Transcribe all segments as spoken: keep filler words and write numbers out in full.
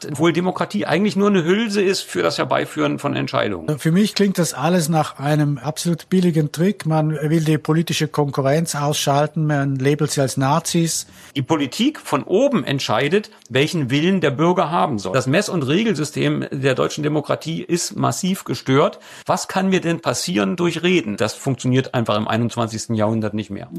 obwohl Demokratie eigentlich nur eine Hülse ist für das Herbeiführen von Entscheidungen. Für mich klingt das alles nach einem absolut billigen Trick. Man will die politische Konkurrenz ausschalten, man labelt sie als Nazis. Die Politik von oben entscheidet, welchen Willen der Bürger haben soll. Das Mess- und Regelsystem der deutschen Demokratie ist massiv gestört. Was kann mir denn passieren durch Reden? Das funktioniert einfach im einundzwanzigsten Jahrhundert nicht mehr.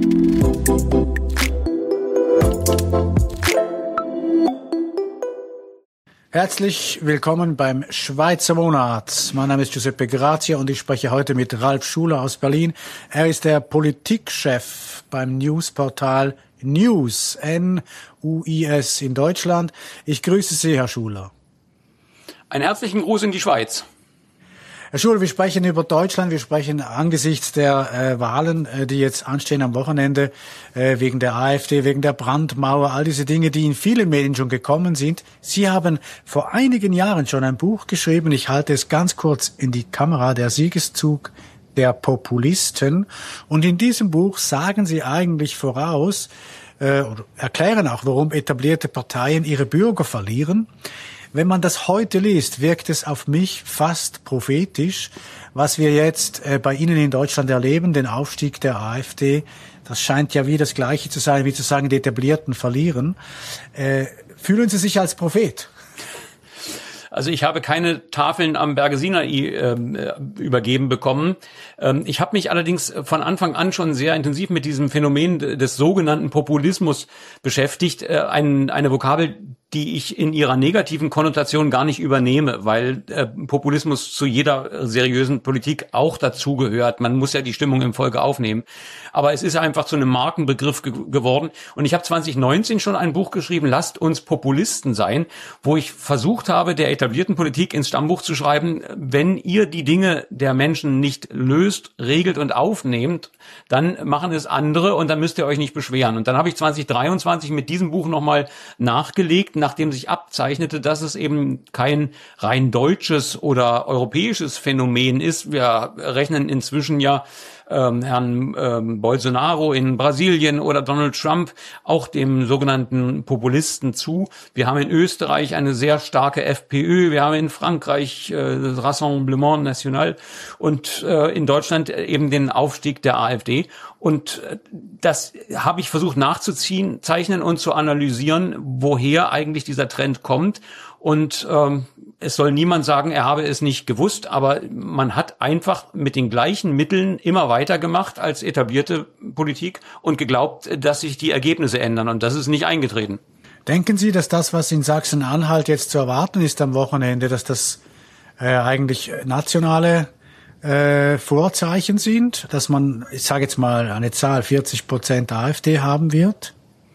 Herzlich willkommen beim Schweizer Monat. Mein Name ist Giuseppe Grazia und ich spreche heute mit Ralf Schuler aus Berlin. Er ist der Politikchef beim Newsportal News, N U I S in Deutschland. Ich grüße Sie, Herr Schuler. Einen herzlichen Gruß in die Schweiz. Herr Schuler, wir sprechen über Deutschland, wir sprechen angesichts der äh, Wahlen, äh, die jetzt anstehen am Wochenende, äh, wegen der AfD, wegen der Brandmauer, all diese Dinge, die in vielen Medien schon gekommen sind. Sie haben vor einigen Jahren schon ein Buch geschrieben, ich halte es ganz kurz in die Kamera, der Siegeszug der Populisten. Und in diesem Buch sagen Sie eigentlich voraus, äh, oder erklären auch, warum etablierte Parteien ihre Bürger verlieren. Wenn man das heute liest, wirkt es auf mich fast prophetisch, was wir jetzt äh, bei Ihnen in Deutschland erleben, den Aufstieg der AfD. Das scheint ja wie das Gleiche zu sein, wie zu sagen, die Etablierten verlieren. Äh, fühlen Sie sich als Prophet? Also ich habe keine Tafeln am Berge Sinai äh, übergeben bekommen. Ähm, ich habe mich allerdings von Anfang an schon sehr intensiv mit diesem Phänomen des sogenannten Populismus beschäftigt. Äh, ein, eine Vokabel, die ich in ihrer negativen Konnotation gar nicht übernehme, weil äh, Populismus zu jeder seriösen Politik auch dazugehört. Man muss ja die Stimmung im Volke aufnehmen. Aber es ist einfach zu einem Markenbegriff ge- geworden. Und ich habe zwanzig neunzehn schon ein Buch geschrieben, Lasst uns Populisten sein, wo ich versucht habe, der etablierten Politik ins Stammbuch zu schreiben, wenn ihr die Dinge der Menschen nicht löst, regelt und aufnehmt, dann machen es andere und dann müsst ihr euch nicht beschweren. Und dann habe ich zwanzig dreiundzwanzig mit diesem Buch nochmal nachgelegt, nachdem sich abzeichnete, dass es eben kein rein deutsches oder europäisches Phänomen ist. Wir rechnen inzwischen ja ähm, Herrn ähm, Bolsonaro in Brasilien oder Donald Trump auch dem sogenannten Populisten zu. Wir haben in Österreich eine sehr starke FPÖ, wir haben in Frankreich äh, das Rassemblement National und äh, in Deutschland eben den Aufstieg der AfD. Und das habe ich versucht nachzuziehen, zeichnen und zu analysieren, woher eigentlich dieser Trend kommt. Und ähm, es soll niemand sagen, er habe es nicht gewusst, aber man hat einfach mit den gleichen Mitteln immer weitergemacht als etablierte Politik und geglaubt, dass sich die Ergebnisse ändern. Und das ist nicht eingetreten. Denken Sie, dass das, was in Sachsen-Anhalt jetzt zu erwarten ist am Wochenende, dass das äh, eigentlich nationale Äh, Vorzeichen sind, dass man, ich sage jetzt mal eine Zahl, vierzig Prozent AfD haben wird?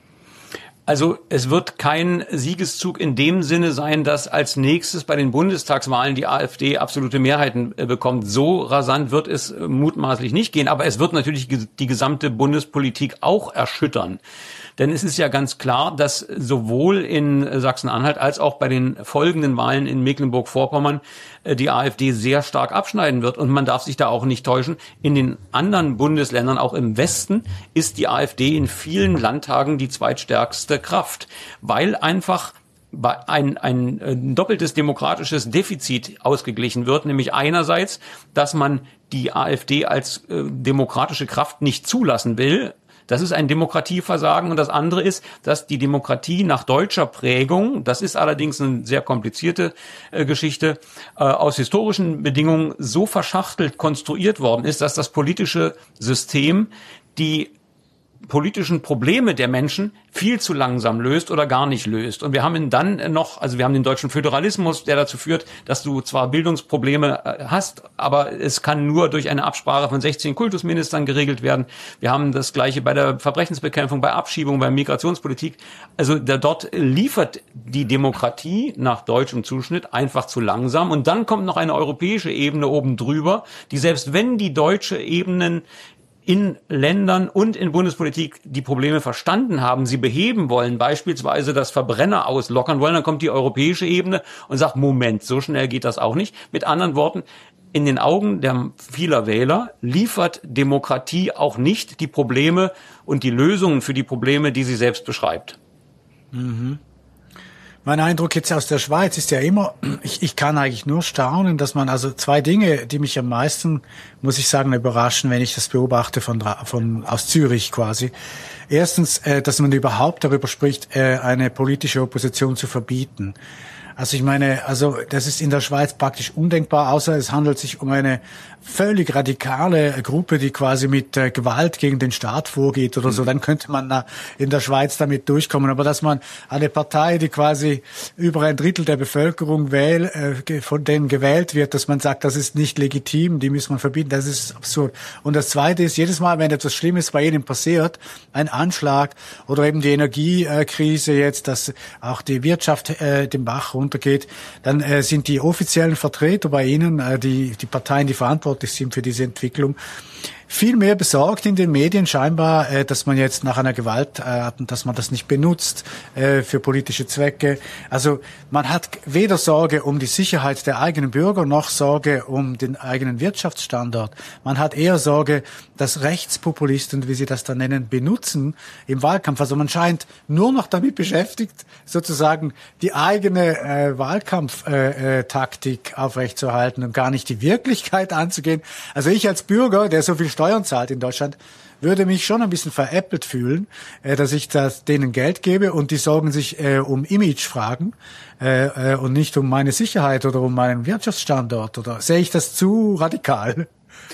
Also es wird kein Siegeszug in dem Sinne sein, dass als nächstes bei den Bundestagswahlen die AfD absolute Mehrheiten äh, bekommt. So rasant wird es äh, mutmaßlich nicht gehen, aber es wird natürlich ge- die gesamte Bundespolitik auch erschüttern. Denn es ist ja ganz klar, dass sowohl in Sachsen-Anhalt als auch bei den folgenden Wahlen in Mecklenburg-Vorpommern die AfD sehr stark abschneiden wird. Und man darf sich da auch nicht täuschen. In den anderen Bundesländern, auch im Westen, ist die AfD in vielen Landtagen die zweitstärkste Kraft, weil einfach ein, ein, ein doppeltes demokratisches Defizit ausgeglichen wird, nämlich einerseits, dass man die AfD als äh, demokratische Kraft nicht zulassen will. Das ist ein Demokratieversagen. Und das andere ist, dass die Demokratie nach deutscher Prägung, das ist allerdings eine sehr komplizierte äh, Geschichte, äh, aus historischen Bedingungen so verschachtelt konstruiert worden ist, dass das politische System die politischen Probleme der Menschen viel zu langsam löst oder gar nicht löst. Und wir haben dann noch, also wir haben den deutschen Föderalismus, der dazu führt, dass du zwar Bildungsprobleme hast, aber es kann nur durch eine Absprache von sechzehn Kultusministern geregelt werden. Wir haben das Gleiche bei der Verbrechensbekämpfung, bei Abschiebung, bei Migrationspolitik. Also da, dort liefert die Demokratie nach deutschem Zuschnitt einfach zu langsam. Und dann kommt noch eine europäische Ebene oben drüber, die selbst wenn die deutsche Ebenen in Ländern und in Bundespolitik die Probleme verstanden haben, sie beheben wollen, beispielsweise das Verbrenner auslockern wollen, dann kommt die europäische Ebene und sagt, Moment, so schnell geht das auch nicht. Mit anderen Worten, in den Augen der vieler Wähler liefert Demokratie auch nicht die Probleme und die Lösungen für die Probleme, die sie selbst beschreibt. Mhm. Mein Eindruck jetzt aus der Schweiz ist ja immer, ich, ich kann eigentlich nur staunen, dass man also zwei Dinge, die mich am meisten, muss ich sagen, überraschen, wenn ich das beobachte von, von aus Zürich quasi. Erstens, äh, dass man überhaupt darüber spricht, äh, eine politische Opposition zu verbieten. Also ich meine, also das ist in der Schweiz praktisch undenkbar, außer es handelt sich um eine völlig radikale Gruppe, die quasi mit äh, Gewalt gegen den Staat vorgeht oder so. Dann könnte man da in der Schweiz damit durchkommen. Aber dass man eine Partei, die quasi über ein Drittel der Bevölkerung wähl, äh, von denen gewählt wird, dass man sagt, das ist nicht legitim, die muss man verbieten, das ist absurd. Und das Zweite ist, jedes Mal, wenn etwas Schlimmes bei Ihnen passiert, ein Anschlag oder eben die Energiekrise jetzt, dass auch die Wirtschaft äh, den Bach runtergeht, dann äh, sind die offiziellen Vertreter bei Ihnen, äh, die, die Parteien, die verantwortlich sind für diese Entwicklung, viel mehr besorgt in den Medien scheinbar, äh, dass man jetzt nach einer Gewalttat, dass man das nicht benutzt äh, für politische Zwecke. Also man hat weder Sorge um die Sicherheit der eigenen Bürger noch Sorge um den eigenen Wirtschaftsstandort. Man hat eher Sorge, dass Rechtspopulisten, wie sie das dann nennen, benutzen im Wahlkampf. Also man scheint nur noch damit beschäftigt, sozusagen die eigene äh, Wahlkampftaktik äh, aufrechtzuerhalten und gar nicht die Wirklichkeit anzugehen. Also ich als Bürger, der so viel Steuern zahlt in Deutschland, würde mich schon ein bisschen veräppelt fühlen, äh, dass ich das denen Geld gebe und die sorgen sich äh, um Imagefragen äh, äh, und nicht um meine Sicherheit oder um meinen Wirtschaftsstandort. Oder sehe ich das zu radikal?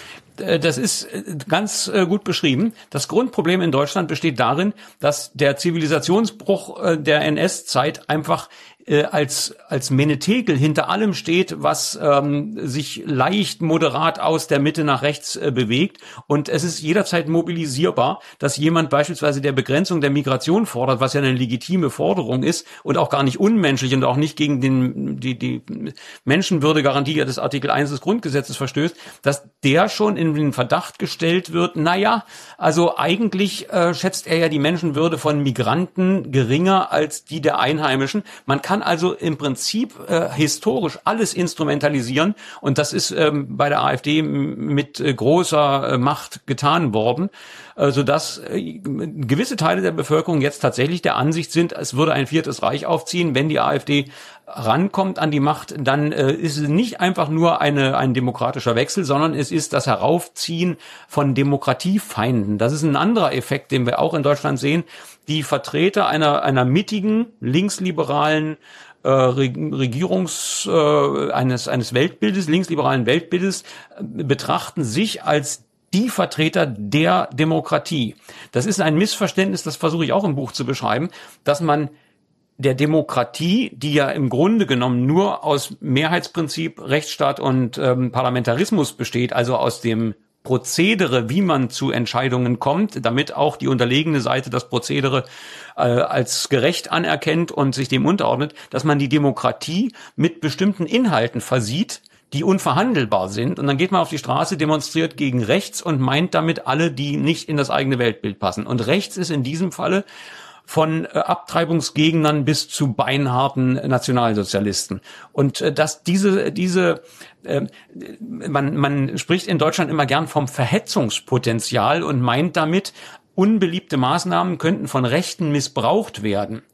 Das ist ganz gut beschrieben. Das Grundproblem in Deutschland besteht darin, dass der Zivilisationsbruch der N S-Zeit einfach äh, als als Menetekel hinter allem steht, was ähm, sich leicht moderat aus der Mitte nach rechts äh, bewegt. Und es ist jederzeit mobilisierbar, dass jemand beispielsweise der Begrenzung der Migration fordert, was ja eine legitime Forderung ist und auch gar nicht unmenschlich und auch nicht gegen den die die Menschenwürdegarantie des Artikel eins des Grundgesetzes verstößt, dass der schon in den Verdacht gestellt wird, naja, also eigentlich äh, schätzt er ja die Menschenwürde von Migranten geringer als die der Einheimischen. Man kann also im Prinzip äh, historisch alles instrumentalisieren und das ist ähm, bei der AfD mit äh, großer äh, Macht getan worden, äh, sodass äh, gewisse Teile der Bevölkerung jetzt tatsächlich der Ansicht sind, es würde ein viertes Reich aufziehen, wenn die AfD rankommt an die Macht, dann äh, ist es nicht einfach nur eine ein demokratischer Wechsel, sondern es ist das Heraufziehen von Demokratiefeinden. Das ist ein anderer Effekt, den wir auch in Deutschland sehen. Die Vertreter einer einer mittigen, linksliberalen äh, Regierungs äh, eines eines Weltbildes, linksliberalen Weltbildes äh, betrachten sich als die Vertreter der Demokratie. Das ist ein Missverständnis, das versuche ich auch im Buch zu beschreiben, dass man der Demokratie, die ja im Grunde genommen nur aus Mehrheitsprinzip, Rechtsstaat und ähm, Parlamentarismus besteht, also aus dem Prozedere, wie man zu Entscheidungen kommt, damit auch die unterlegene Seite das Prozedere äh, als gerecht anerkennt und sich dem unterordnet, dass man die Demokratie mit bestimmten Inhalten versieht, die unverhandelbar sind. Und dann geht man auf die Straße, demonstriert gegen rechts und meint damit alle, die nicht in das eigene Weltbild passen. Und rechts ist in diesem Falle von äh, Abtreibungsgegnern bis zu beinharten Nationalsozialisten. Und äh, dass diese diese äh, man man spricht in Deutschland immer gern vom Verhetzungspotenzial und meint damit, unbeliebte Maßnahmen könnten von Rechten missbraucht werden.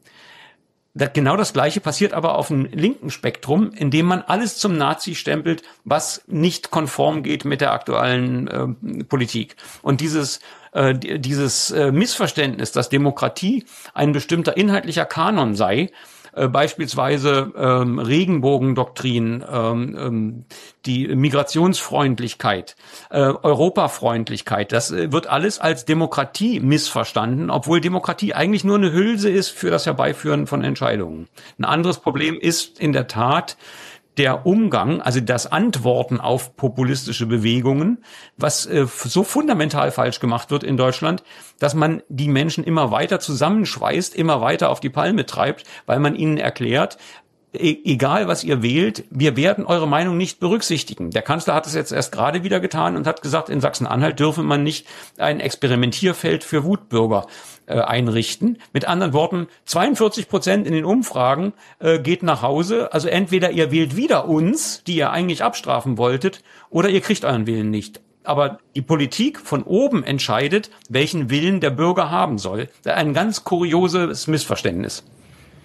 Das, genau das Gleiche passiert aber auf dem linken Spektrum, indem man alles zum Nazi stempelt, was nicht konform geht mit der aktuellen äh, Politik. Und dieses äh, dieses äh, Missverständnis, dass Demokratie ein bestimmter inhaltlicher Kanon sei, äh, beispielsweise ähm, Regenbogendoktrin, ähm, ähm, die Migrationsfreundlichkeit, äh, Europafreundlichkeit, das äh, wird alles als Demokratie missverstanden, obwohl Demokratie eigentlich nur eine Hülse ist für das Herbeiführen von Entscheidungen. Ein anderes Problem ist in der Tat der Umgang, also das Antworten auf populistische Bewegungen, was äh, so fundamental falsch gemacht wird in Deutschland, dass man die Menschen immer weiter zusammenschweißt, immer weiter auf die Palme treibt, weil man ihnen erklärt, e- egal was ihr wählt, wir werden eure Meinung nicht berücksichtigen. Der Kanzler hat es jetzt erst gerade wieder getan und hat gesagt, in Sachsen-Anhalt dürfe man nicht ein Experimentierfeld für Wutbürger äh, einrichten. Mit anderen Worten, zweiundvierzig Prozent in den Umfragen äh, geht nach Hause. Also entweder ihr wählt wieder uns, die ihr eigentlich abstrafen wolltet, oder ihr kriegt euren Willen nicht. Aber die Politik von oben entscheidet, welchen Willen der Bürger haben soll. Ein ganz kurioses Missverständnis.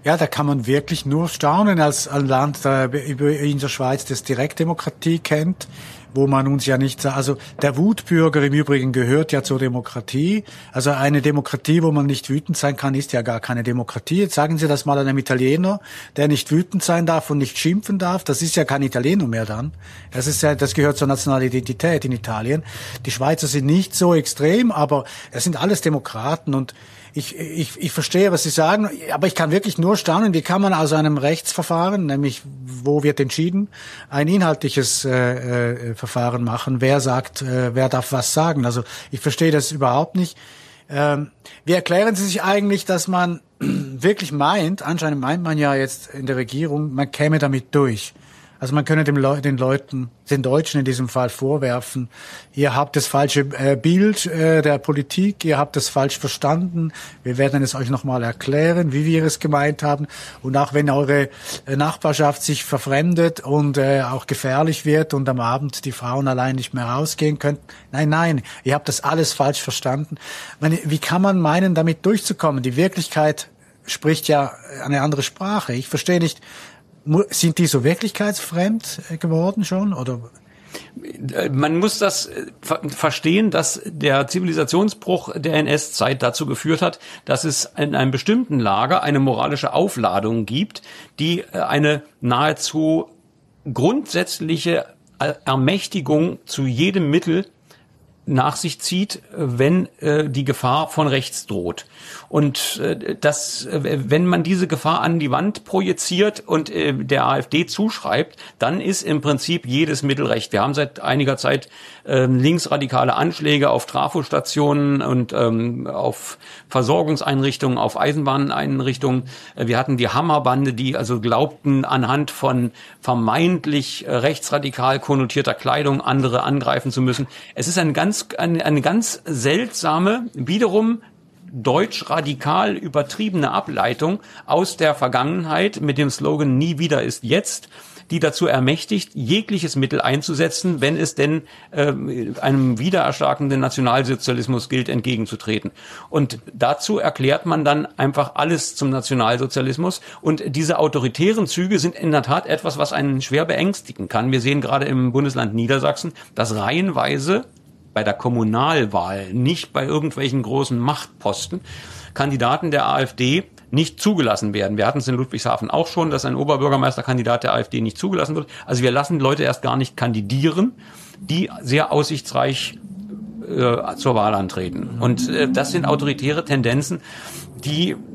Ja, da kann man wirklich nur staunen als ein Land äh, in der Schweiz, das Direktdemokratie kennt, wo man uns ja nicht, also der Wutbürger im Übrigen gehört ja zur Demokratie. Also eine Demokratie, wo man nicht wütend sein kann, ist ja gar keine Demokratie. Jetzt sagen Sie das mal einem Italiener, der nicht wütend sein darf und nicht schimpfen darf. Das ist ja kein Italiener mehr dann. Das ist ja, das gehört zur nationalen Identität in Italien. Die Schweizer sind nicht so extrem, aber es sind alles Demokraten und Ich, ich, ich verstehe, was Sie sagen, aber ich kann wirklich nur staunen, wie kann man aus einem Rechtsverfahren, nämlich wo wird entschieden, ein inhaltliches äh, äh, Verfahren machen. Wer sagt, äh, wer darf was sagen? Also ich verstehe das überhaupt nicht. Ähm, wie erklären Sie sich eigentlich, dass man wirklich meint, anscheinend meint man ja jetzt in der Regierung, man käme damit durch. Also man könne dem Le- den Leuten, den Deutschen in diesem Fall vorwerfen, ihr habt das falsche äh, Bild äh, der Politik, ihr habt das falsch verstanden, wir werden es euch nochmal erklären, wie wir es gemeint haben. Und auch wenn eure äh, Nachbarschaft sich verfremdet und äh, auch gefährlich wird und am Abend die Frauen allein nicht mehr rausgehen können, nein, nein, ihr habt das alles falsch verstanden. Ich meine, wie kann man meinen, damit durchzukommen? Die Wirklichkeit spricht ja eine andere Sprache. Ich verstehe nicht, sind die so wirklichkeitsfremd geworden schon, oder? Man muss das verstehen, dass der Zivilisationsbruch der N S-Zeit dazu geführt hat, dass es in einem bestimmten Lager eine moralische Aufladung gibt, die eine nahezu grundsätzliche Ermächtigung zu jedem Mittel nach sich zieht, wenn äh, die Gefahr von rechts droht. Und äh, das, äh, wenn man diese Gefahr an die Wand projiziert und äh, der AfD zuschreibt, dann ist im Prinzip jedes Mittel recht. Wir haben seit einiger Zeit äh, linksradikale Anschläge auf Trafostationen und ähm, auf Versorgungseinrichtungen, auf Eisenbahneinrichtungen. Äh, wir hatten die Hammerbande, die also glaubten, anhand von vermeintlich äh, rechtsradikal konnotierter Kleidung andere angreifen zu müssen. Es ist ein ganz Eine, eine ganz seltsame, wiederum deutsch-radikal übertriebene Ableitung aus der Vergangenheit mit dem Slogan "Nie wieder ist jetzt", die dazu ermächtigt, jegliches Mittel einzusetzen, wenn es denn äh, einem wiedererstarkenden Nationalsozialismus gilt, entgegenzutreten. Und dazu erklärt man dann einfach alles zum Nationalsozialismus. Und diese autoritären Züge sind in der Tat etwas, was einen schwer beängstigen kann. Wir sehen gerade im Bundesland Niedersachsen, dass reihenweise bei der Kommunalwahl, nicht bei irgendwelchen großen Machtposten, Kandidaten der AfD nicht zugelassen werden. Wir hatten es in Ludwigshafen auch schon, dass ein Oberbürgermeisterkandidat der AfD nicht zugelassen wird. Also wir lassen Leute erst gar nicht kandidieren, die sehr aussichtsreich äh, zur Wahl antreten. Und äh, das sind autoritäre Tendenzen, die äh,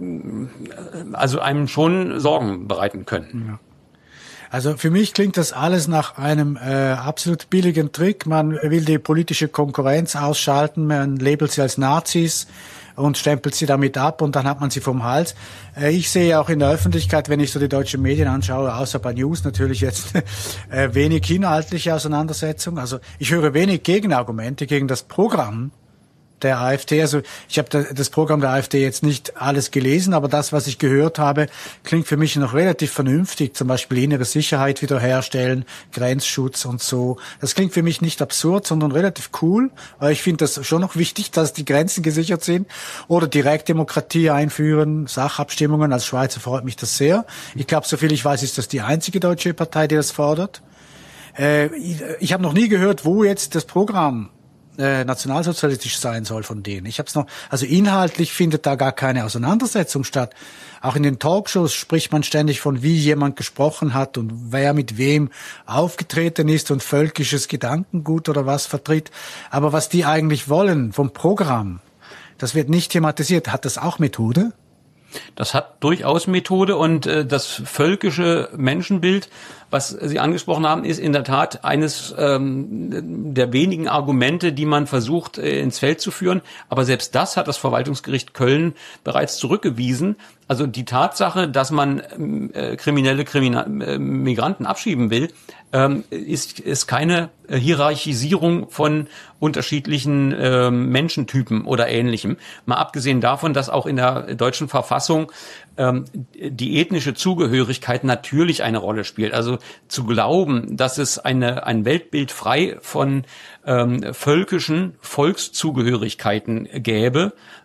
also einem schon Sorgen bereiten können. Ja. Also für mich klingt das alles nach einem äh, absolut billigen Trick. Man will die politische Konkurrenz ausschalten, man labelt sie als Nazis und stempelt sie damit ab und dann hat man sie vom Hals. Äh, ich sehe auch in der Öffentlichkeit, wenn ich so die deutschen Medien anschaue, außer bei News natürlich jetzt, äh, wenig inhaltliche Auseinandersetzung. Also ich höre wenig Gegenargumente gegen das Programm der AfD. Also ich habe das Programm der AfD jetzt nicht alles gelesen, aber das, was ich gehört habe, klingt für mich noch relativ vernünftig. Zum Beispiel innere Sicherheit wiederherstellen, Grenzschutz und so. Das klingt für mich nicht absurd, sondern relativ cool, weil ich finde das schon noch wichtig, dass die Grenzen gesichert sind. Oder Direktdemokratie einführen, Sachabstimmungen. Als Schweizer freut mich das sehr. Ich glaube, soviel ich weiß, ist das die einzige deutsche Partei, die das fordert. Äh, ich ich habe noch nie gehört, wo jetzt das Programm Äh, nationalsozialistisch sein soll von denen. Ich habe es noch, also inhaltlich findet da gar keine Auseinandersetzung statt. Auch in den Talkshows spricht man ständig von, wie jemand gesprochen hat und wer mit wem aufgetreten ist und völkisches Gedankengut oder was vertritt. Aber was die eigentlich wollen vom Programm, das wird nicht thematisiert. Hat das auch Methode? Das hat durchaus Methode und äh, das völkische Menschenbild, was Sie angesprochen haben, ist in der Tat eines ähm, der wenigen Argumente, die man versucht äh, ins Feld zu führen. Aber selbst das hat das Verwaltungsgericht Köln bereits zurückgewiesen. Also die Tatsache, dass man äh, kriminelle Krimina- äh, Migranten abschieben will, ähm, ist, ist keine Hierarchisierung von unterschiedlichen äh, Menschentypen oder Ähnlichem. Mal abgesehen davon, dass auch in der deutschen Verfassung ähm, die ethnische Zugehörigkeit natürlich eine Rolle spielt. Also zu glauben, dass es eine ein Weltbild frei von ähm, völkischen Volkszugehörigkeiten gäbe,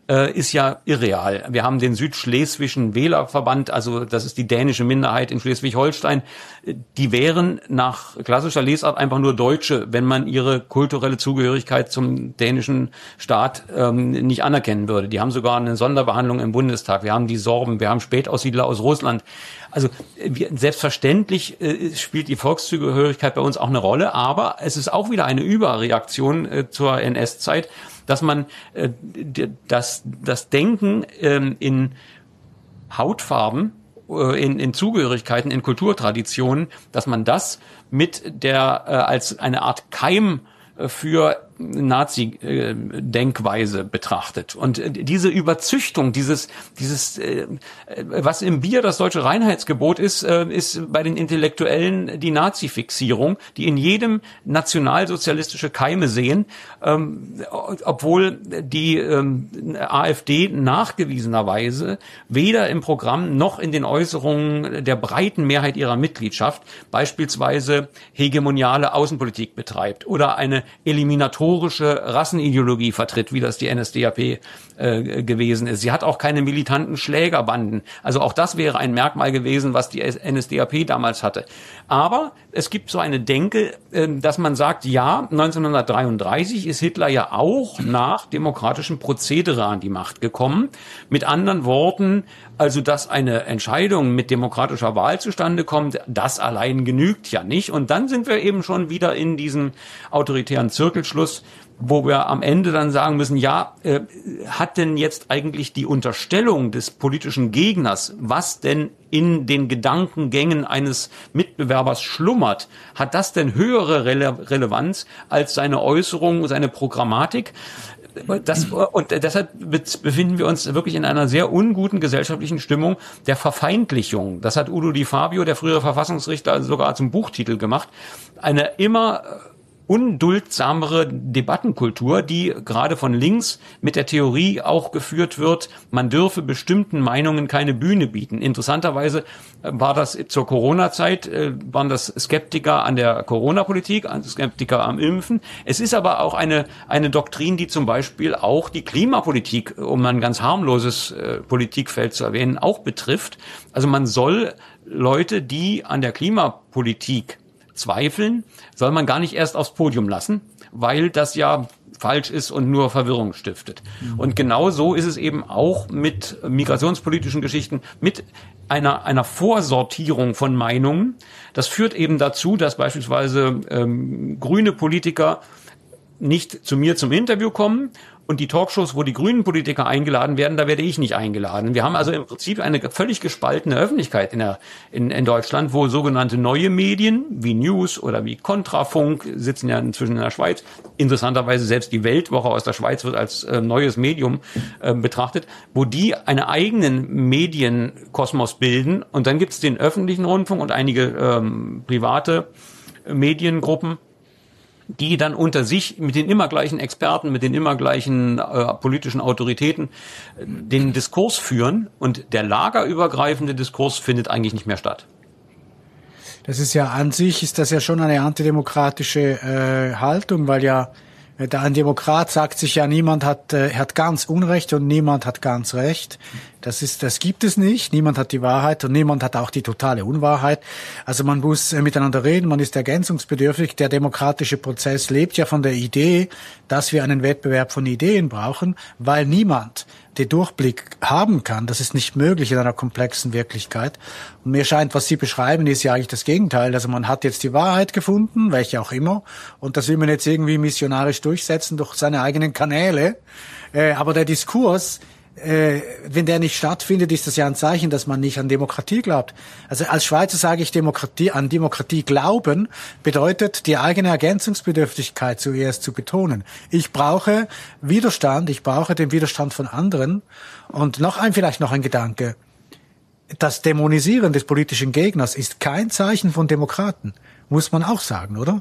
äh, ist ja irreal. Wir haben den Südschleswigschen Wählerverband, also das ist die dänische Minderheit in Schleswig-Holstein. Die wären nach klassischer Lesart einfach nur Deutsche, wenn man ihre kulturelle Zugehörigkeit zum dänischen Staat ähm, nicht anerkennen würde. Die haben sogar eine Sonderbehandlung im Bundestag. Wir haben die Sorben, wir haben Spätaussiedler aus Russland. Also wir, selbstverständlich äh, spielt die Volkszugehörigkeit bei uns auch eine Rolle, aber es ist auch wieder eine Überreaktion äh, zur N S-Zeit, dass man äh, das, das Denken ähm, in Hautfarben, äh, in, in Zugehörigkeiten, in Kulturtraditionen, dass man das mit der äh, als eine Art Keim für Nazi-Denkweise betrachtet. Und diese Überzüchtung, dieses, dieses, was im Bier das deutsche Reinheitsgebot ist, ist bei den Intellektuellen die Nazi-Fixierung, die in jedem nationalsozialistische Keime sehen, obwohl die AfD nachgewiesenerweise weder im Programm noch in den Äußerungen der breiten Mehrheit ihrer Mitgliedschaft beispielsweise hegemoniale Außenpolitik betreibt oder eine eliminatorische Rassenideologie vertritt, wie das die N S D A P äh, gewesen ist. Sie hat auch keine militanten Schlägerbanden. Also auch das wäre ein Merkmal gewesen, was die N S D A P damals hatte. Aber es gibt so eine Denke, äh, dass man sagt, ja, neunzehnhundertdreiunddreißig ist Hitler ja auch nach demokratischem Prozedere an die Macht gekommen. Mit anderen Worten, also dass eine Entscheidung mit demokratischer Wahl zustande kommt, das allein genügt ja nicht. Und dann sind wir eben schon wieder in diesem autoritären Zirkelschluss, wo wir am Ende dann sagen müssen, ja, äh, hat denn jetzt eigentlich die Unterstellung des politischen Gegners, was denn in den Gedankengängen eines Mitbewerbers schlummert, hat das denn höhere Rele- Relevanz als seine Äußerung, seine Programmatik? Das, und deshalb befinden wir uns wirklich in einer sehr unguten gesellschaftlichen Stimmung der Verfeindlichung. Das hat Udo Di Fabio, der frühere Verfassungsrichter, sogar zum Buchtitel gemacht. Eine immer unduldsamere Debattenkultur, die gerade von links mit der Theorie auch geführt wird, man dürfe bestimmten Meinungen keine Bühne bieten. Interessanterweise war das zur Corona-Zeit, waren das Skeptiker an der Corona-Politik, Skeptiker am Impfen. Es ist aber auch eine eine Doktrin, die zum Beispiel auch die Klimapolitik, um ein ganz harmloses äh, Politikfeld zu erwähnen, auch betrifft. Also man soll Leute, die an der Klimapolitik zweifeln, soll man gar nicht erst aufs Podium lassen, weil das ja falsch ist und nur Verwirrung stiftet. Mhm. Und genau so ist es eben auch mit migrationspolitischen Geschichten, mit einer einer Vorsortierung von Meinungen. Das führt eben dazu, dass beispielsweise ähm, grüne Politiker nicht zu mir zum Interview kommen. Und die Talkshows, wo die grünen Politiker eingeladen werden, da werde ich nicht eingeladen. Wir haben also im Prinzip eine völlig gespaltene Öffentlichkeit in, der, in, in Deutschland, wo sogenannte neue Medien wie News oder wie Kontrafunk sitzen ja inzwischen in der Schweiz. Interessanterweise selbst die Weltwoche aus der Schweiz wird als äh, neues Medium äh, betrachtet, wo die einen eigenen Medienkosmos bilden. Und dann gibt es den öffentlichen Rundfunk und einige ähm, private Mediengruppen, die dann unter sich mit den immer gleichen Experten, mit den immer gleichen äh, politischen Autoritäten äh, den Diskurs führen, und der lagerübergreifende Diskurs findet eigentlich nicht mehr statt. Das ist ja an sich, ist das ja schon eine antidemokratische äh, Haltung, weil ja der ein Demokrat sagt sich ja, niemand hat äh, hat ganz Unrecht und niemand hat ganz Recht. Das ist, das gibt es nicht. Niemand hat die Wahrheit und niemand hat auch die totale Unwahrheit. Also man muss äh, miteinander reden, man ist ergänzungsbedürftig. Der demokratische Prozess lebt ja von der Idee, dass wir einen Wettbewerb von Ideen brauchen, weil niemand den Durchblick haben kann. Das ist nicht möglich in einer komplexen Wirklichkeit. Und mir scheint, was Sie beschreiben, ist ja eigentlich das Gegenteil. Also man hat jetzt die Wahrheit gefunden, welche auch immer, und das will man jetzt irgendwie missionarisch durchsetzen durch seine eigenen Kanäle. Äh, aber der Diskurs, äh, wenn der nicht stattfindet, ist das ja ein Zeichen, dass man nicht an Demokratie glaubt. Also als Schweizer sage ich, Demokratie, an Demokratie glauben bedeutet, die eigene Ergänzungsbedürftigkeit zuerst zu betonen. Ich brauche Widerstand, ich brauche den Widerstand von anderen. Und noch ein, vielleicht noch ein Gedanke. Das Dämonisieren des politischen Gegners ist kein Zeichen von Demokraten, muss man auch sagen, oder?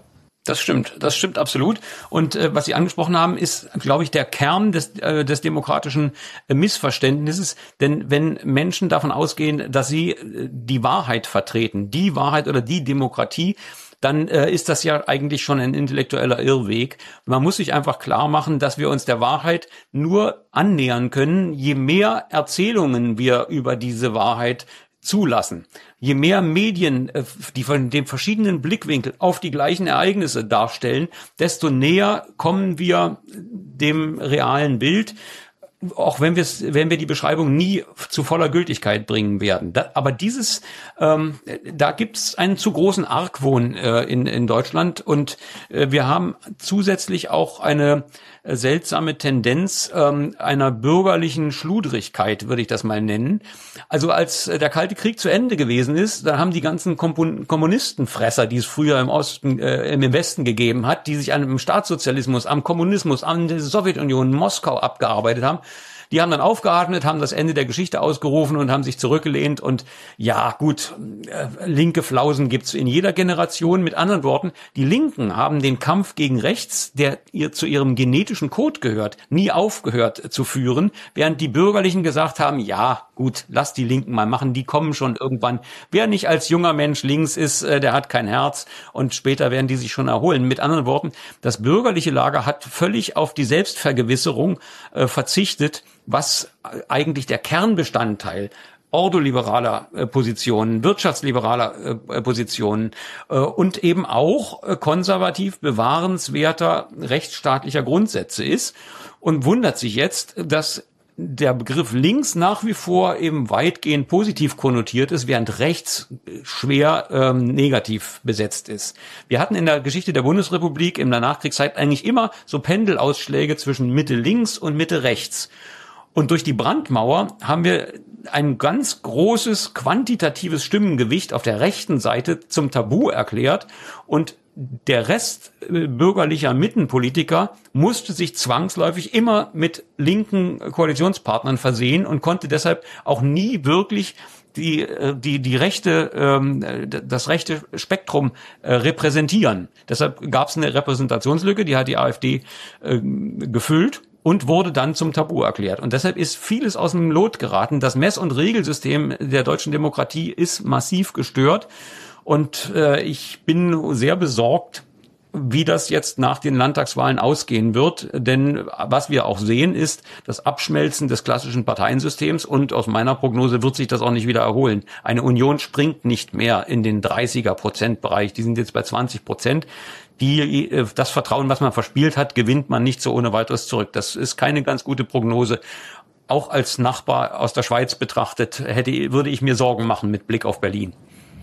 Das stimmt, das stimmt absolut. Und äh, was Sie angesprochen haben, ist, glaube ich, der Kern des, äh, des demokratischen äh, Missverständnisses. Denn wenn Menschen davon ausgehen, dass sie äh, die Wahrheit vertreten, die Wahrheit oder die Demokratie, dann äh, ist das ja eigentlich schon ein intellektueller Irrweg. Man muss sich einfach klar machen, dass wir uns der Wahrheit nur annähern können, je mehr Erzählungen wir über diese Wahrheit zulassen. Je mehr Medien, die von den verschiedenen Blickwinkeln auf die gleichen Ereignisse darstellen, desto näher kommen wir dem realen Bild, auch wenn wir es, wenn wir die Beschreibung nie zu voller Gültigkeit bringen werden. Da, aber dieses, ähm, da gibt es einen zu großen Argwohn äh, in in Deutschland und äh, wir haben zusätzlich auch eine äh, seltsame Tendenz ähm, einer bürgerlichen Schludrigkeit, würde ich das mal nennen. Also als äh, der Kalte Krieg zu Ende gewesen ist, da haben die ganzen Kompon- Kommunistenfresser, die es früher im Osten, äh, im Westen gegeben hat, die sich an dem Staatssozialismus, am Kommunismus, an der Sowjetunion, Moskau abgearbeitet haben, die haben dann aufgeatmet, haben das Ende der Geschichte ausgerufen und haben sich zurückgelehnt und ja gut, äh, linke Flausen gibt's in jeder Generation. Mit anderen Worten, die Linken haben den Kampf gegen rechts, der ihr zu ihrem genetischen Code gehört, nie aufgehört zu führen, während die Bürgerlichen gesagt haben, ja gut, lass die Linken mal machen, die kommen schon irgendwann. Wer nicht als junger Mensch links ist, äh, der hat kein Herz und später werden die sich schon erholen. Mit anderen Worten, das bürgerliche Lager hat völlig auf die Selbstvergewisserung äh, verzichtet, was eigentlich der Kernbestandteil ordoliberaler äh, Positionen, wirtschaftsliberaler äh, Positionen äh, und eben auch äh, konservativ bewahrenswerter rechtsstaatlicher Grundsätze ist und wundert sich jetzt, dass der Begriff links nach wie vor eben weitgehend positiv konnotiert ist, während rechts schwer ähm, negativ besetzt ist. Wir hatten in der Geschichte der Bundesrepublik in der Nachkriegszeit eigentlich immer so Pendelausschläge zwischen Mitte links und Mitte rechts. Und durch die Brandmauer haben wir ein ganz großes quantitatives Stimmengewicht auf der rechten Seite zum Tabu erklärt und der Rest bürgerlicher Mittenpolitiker musste sich zwangsläufig immer mit linken Koalitionspartnern versehen und konnte deshalb auch nie wirklich die die die rechte ähm, das rechte Spektrum äh, repräsentieren. Deshalb gab es eine Repräsentationslücke, die hat die AfD äh, gefüllt und wurde dann zum Tabu erklärt. Und deshalb ist vieles aus dem Lot geraten. Das Mess- und Regelsystem der deutschen Demokratie ist massiv gestört. Und äh, ich bin sehr besorgt, wie das jetzt nach den Landtagswahlen ausgehen wird. Denn was wir auch sehen, ist das Abschmelzen des klassischen Parteiensystems. Und aus meiner Prognose wird sich das auch nicht wieder erholen. Eine Union springt nicht mehr in den dreißiger Prozent Bereich. Die sind jetzt bei zwanzig Prozent. Die, das Vertrauen, was man verspielt hat, gewinnt man nicht so ohne weiteres zurück. Das ist keine ganz gute Prognose. Auch als Nachbar aus der Schweiz betrachtet, hätte, würde ich mir Sorgen machen mit Blick auf Berlin.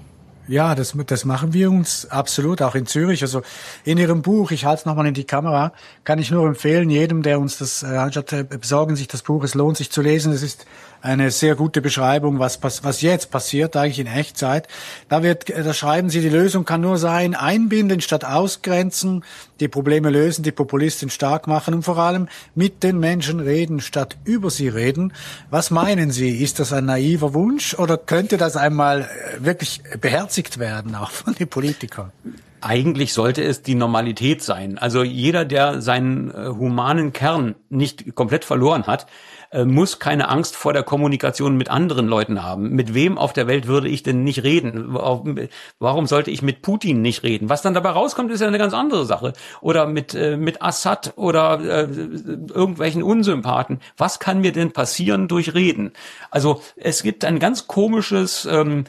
Ja, das, das machen wir uns absolut, auch in Zürich. Also in Ihrem Buch, ich halte es nochmal in die Kamera, kann ich nur empfehlen, jedem, der uns das anschaut, äh, besorgen sich das Buch, es lohnt sich zu lesen. Es ist eine sehr gute Beschreibung, was, was jetzt passiert, eigentlich in Echtzeit. Da wird, da schreiben Sie, die Lösung kann nur sein, einbinden statt ausgrenzen, die Probleme lösen, die Populisten stark machen und vor allem mit den Menschen reden, statt über sie reden. Was meinen Sie? Ist das ein naiver Wunsch oder könnte das einmal wirklich beherzigt werden, auch von den Politikern? Eigentlich sollte es die Normalität sein. Also jeder, der seinen äh, humanen Kern nicht komplett verloren hat, äh, muss keine Angst vor der Kommunikation mit anderen Leuten haben. Mit wem auf der Welt würde ich denn nicht reden? Warum sollte ich mit Putin nicht reden? Was dann dabei rauskommt, ist ja eine ganz andere Sache. Oder mit äh, mit Assad oder äh, irgendwelchen Unsympathen. Was kann mir denn passieren durch Reden? Also es gibt ein ganz komisches ähm,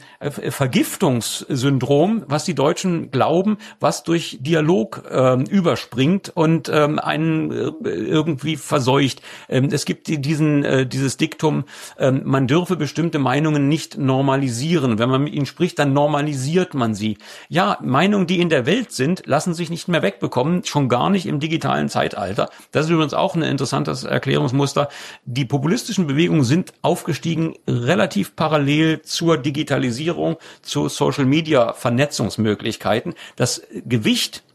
Vergiftungssyndrom, was die Deutschen glauben, was durch Dialog ähm, überspringt und ähm, einen äh, irgendwie verseucht. Ähm, es gibt die, diesen äh, dieses Diktum, ähm, man dürfe bestimmte Meinungen nicht normalisieren. Wenn man mit ihnen spricht, dann normalisiert man sie. Ja, Meinungen, die in der Welt sind, lassen sich nicht mehr wegbekommen, schon gar nicht im digitalen Zeitalter. Das ist übrigens auch ein interessantes Erklärungsmuster. Die populistischen Bewegungen sind aufgestiegen relativ parallel zur Digitalisierung, zu Social-Media-Vernetzungsmöglichkeiten. Das Gewicht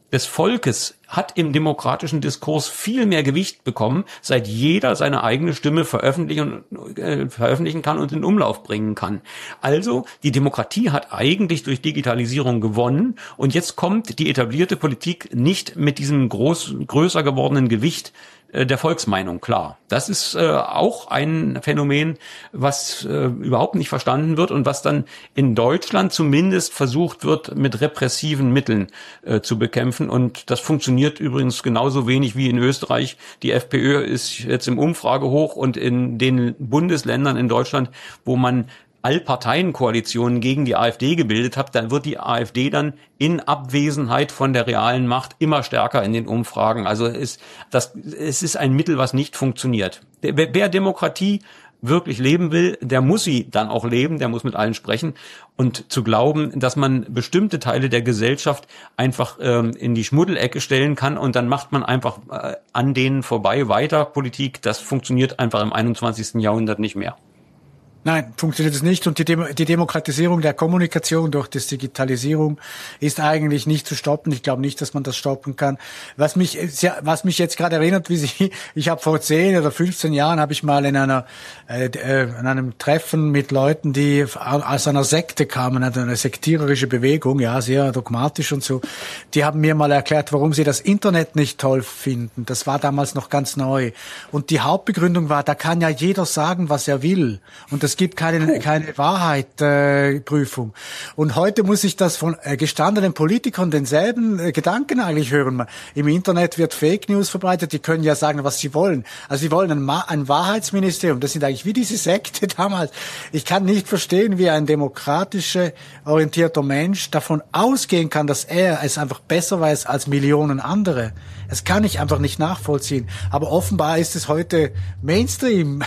des Volkes hat im demokratischen Diskurs viel mehr Gewicht bekommen, seit jeder seine eigene Stimme veröffentlichen, äh, veröffentlichen kann und in Umlauf bringen kann. Also die Demokratie hat eigentlich durch Digitalisierung gewonnen und jetzt kommt die etablierte Politik nicht mit diesem groß, größer gewordenen Gewicht der Volksmeinung klar. Das ist äh, auch ein Phänomen, was äh, überhaupt nicht verstanden wird und was dann in Deutschland zumindest versucht wird, mit repressiven Mitteln äh, zu bekämpfen. Und das funktioniert übrigens genauso wenig wie in Österreich. Die FPÖ ist jetzt im Umfragehoch und in den Bundesländern in Deutschland, wo man Allparteienkoalitionen gegen die AfD gebildet hat, dann wird die AfD dann in Abwesenheit von der realen Macht immer stärker in den Umfragen. Also es, das, es ist ein Mittel, was nicht funktioniert. Wer, wer Demokratie wirklich leben will, der muss sie dann auch leben, der muss mit allen sprechen. Und zu glauben, dass man bestimmte Teile der Gesellschaft einfach ähm, in die Schmuddelecke stellen kann und dann macht man einfach äh, an denen vorbei weiter Politik, das funktioniert einfach im einundzwanzigsten Jahrhundert nicht mehr. Nein, funktioniert es nicht. Und die, Dem- die Demokratisierung der Kommunikation durch die Digitalisierung ist eigentlich nicht zu stoppen. Ich glaube nicht, dass man das stoppen kann. Was mich, was mich jetzt gerade erinnert, wie Sie, ich habe vor zehn oder fünfzehn Jahren habe ich mal in einer, äh, in einem Treffen mit Leuten, die aus einer Sekte kamen, eine sektiererische Bewegung, ja, sehr dogmatisch und so. Die haben mir mal erklärt, warum sie das Internet nicht toll finden. Das war damals noch ganz neu. Und die Hauptbegründung war, da kann ja jeder sagen, was er will. Und das Es gibt keine, keine Wahrheitprüfung. Äh, und heute muss ich das von äh, gestandenen Politikern denselben äh, Gedanken eigentlich hören. Im Internet wird Fake News verbreitet, die können ja sagen, was sie wollen. Also sie wollen ein, Ma- ein Wahrheitsministerium. Das sind eigentlich wie diese Sekte damals. Ich kann nicht verstehen, wie ein demokratisch orientierter Mensch davon ausgehen kann, dass er es einfach besser weiß als Millionen andere. Das kann ich einfach nicht nachvollziehen. Aber offenbar ist es heute Mainstream.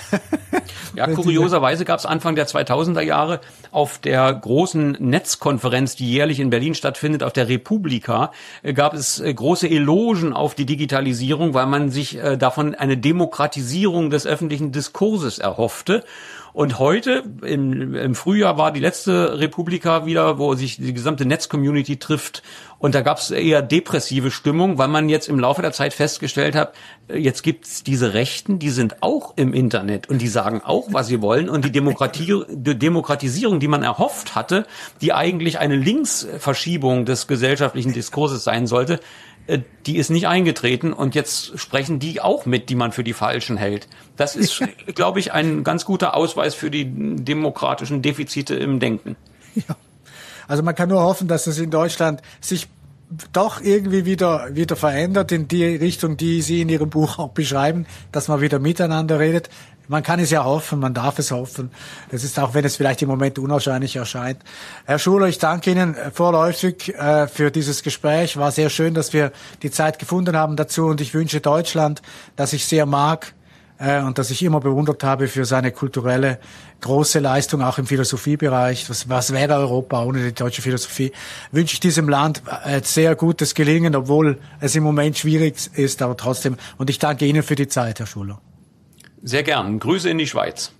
Ja, kurioserweise gab es Anfang der zweitausender Jahre auf der großen Netzkonferenz, die jährlich in Berlin stattfindet, auf der Republika, äh, gab es äh, große Elogen auf die Digitalisierung, weil man sich äh, davon eine Demokratisierung des öffentlichen Diskurses erhoffte. Und heute, im, im Frühjahr, war die letzte Republika wieder, wo sich die gesamte Netz-Community trifft. Und da gab es eher depressive Stimmung, weil man jetzt im Laufe der Zeit festgestellt hat, jetzt gibt's diese Rechten, die sind auch im Internet und die sagen auch, was sie wollen. Und die Demokratie, die Demokratisierung, die man erhofft hatte, die eigentlich eine Linksverschiebung des gesellschaftlichen Diskurses sein sollte, die ist nicht eingetreten und jetzt sprechen die auch mit, die man für die Falschen hält. Das ist, glaube ich, ein ganz guter Ausweis für die demokratischen Defizite im Denken. Ja. Also man kann nur hoffen, dass es in Deutschland sich doch irgendwie wieder wieder verändert in die Richtung, die Sie in Ihrem Buch auch beschreiben, dass man wieder miteinander redet. Man kann es ja hoffen, man darf es hoffen. Das ist auch, wenn es vielleicht im Moment unwahrscheinlich erscheint. Herr Schuler, ich danke Ihnen vorläufig äh, für dieses Gespräch. War sehr schön, dass wir die Zeit gefunden haben dazu. Und ich wünsche Deutschland, das ich sehr mag äh, und das ich immer bewundert habe für seine kulturelle große Leistung, auch im Philosophiebereich. Was, was wäre Europa ohne die deutsche Philosophie? Wünsche ich diesem Land äh, sehr gutes Gelingen, obwohl es im Moment schwierig ist, aber trotzdem. Und ich danke Ihnen für die Zeit, Herr Schuler. Sehr gern. Grüße in die Schweiz.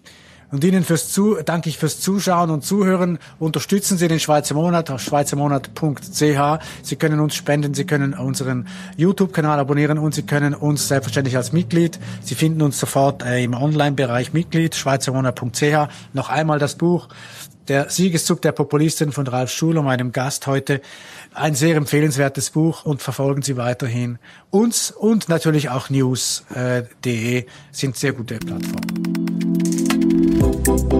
Und Ihnen fürs Zu danke ich fürs Zuschauen und Zuhören. Unterstützen Sie den Schweizer Monat auf schweizermonat punkt c h. Sie können uns spenden, Sie können unseren YouTube-Kanal abonnieren und Sie können uns selbstverständlich als Mitglied. Sie finden uns sofort äh, im Online-Bereich Mitglied, schweizermonat punkt c h. Noch einmal das Buch Der Siegeszug der Populisten von Ralf Schuler, meinem Gast heute. Ein sehr empfehlenswertes Buch und verfolgen Sie weiterhin uns und natürlich auch news punkt de sind sehr gute Plattformen.